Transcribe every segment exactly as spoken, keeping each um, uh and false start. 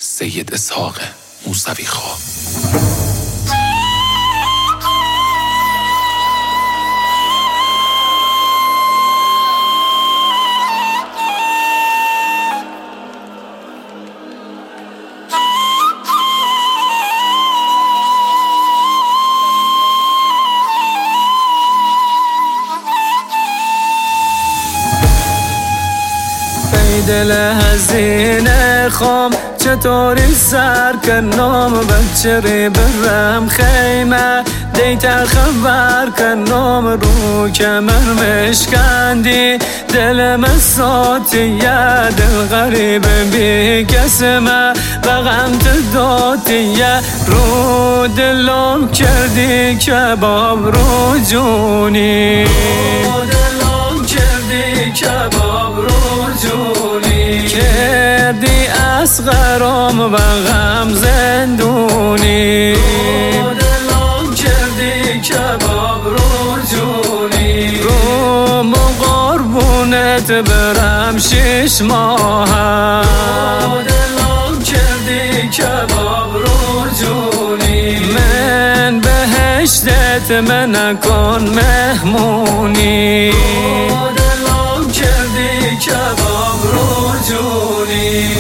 سید اسحاق موسوی خواه. دل حزین خام چطوری سر کنم بچری برم خیمه دیتا خبر کنم رو کمر مشکندی دل مساتی یا دل غریب بی کسمه بغم تداتی رو دلم کردی کباب رو جونی دلم کردی کباب رو جونی کردی اصغرام و غم زندونی دلم کردی کباب رو جونی رو مقربونت برم شش ماهم دلم کردی کباب رو جونی من بهشتت من نکن مهمونی دلم کردی کباب رو جونی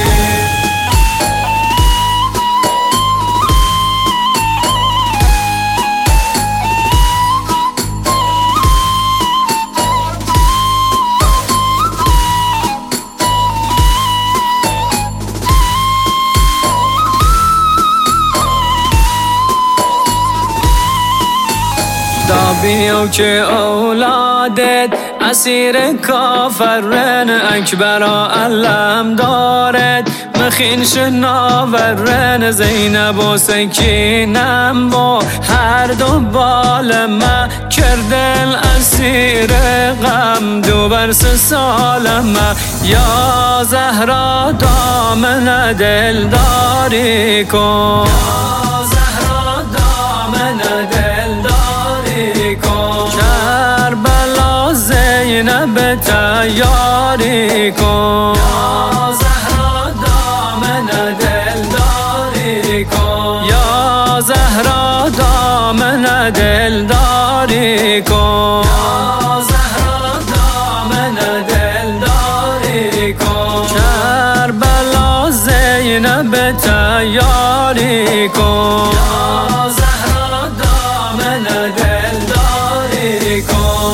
بیو که اولادت اسیر کافرن اکبرا علم دارد مخین شناورن زینب و سکینم و هر دو بال ما کردن اسیر غم دو برس سالم یا زهرا دامن دلداری کن یا زهرا دامن دلداری کن کربلا زینب تیاری کن یا زهرا دامن دلداری کن یا زهرا دامن دلداری کن یا زهرا دامن دلداری کن کربلا زینب تیاری کن یا زهرا دامن دلداری کن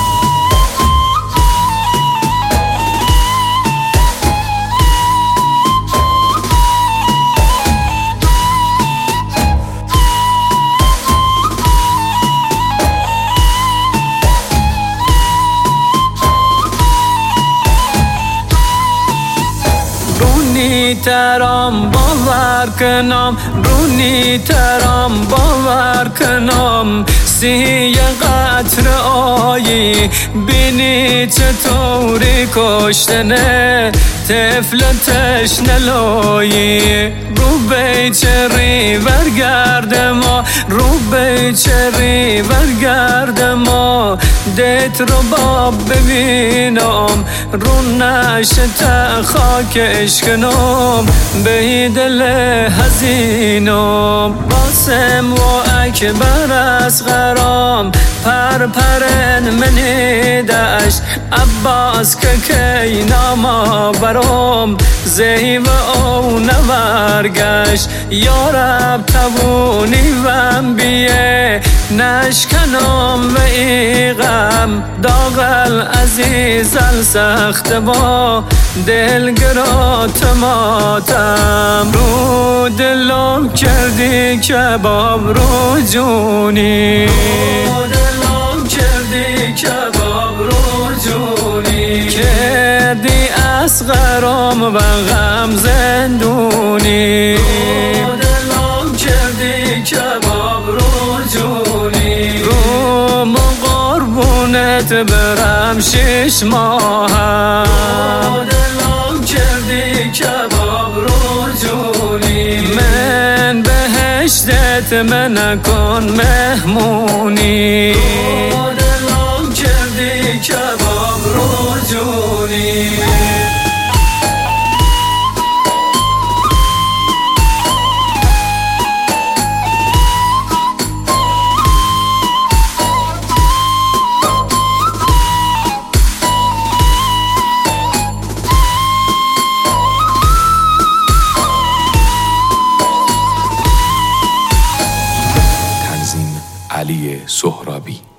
رونی ترام باور کنم رونی ترام باور کنم سی قطر آیی بینی چطوری کشتنه طفل تشنلایی رو بیچری برگرد ما رو بیچری برگرد ما دیت رو باب ببینم رو نشت خاکش کنم به دل حزینم باسم و اکبر اصغرام پر پرن منی دشت عباس که کی ناما برام زیو او نورگشت یا رب توونی وم بیه نشکنم و ای غم داغل عزیزل سخت با دلگرات ماتم رو دلم کردی کباب رو جونی دلم کردی کباب رو جونی کردی اصغرام و غم زندونی دلم کردی کباب رو جونی رو مقربونت برم شش ماهم دلم کردی کباب رو جونی من بهشتت من نکن مهمونی دلم کردی کباب رو جونی علی سهرابی.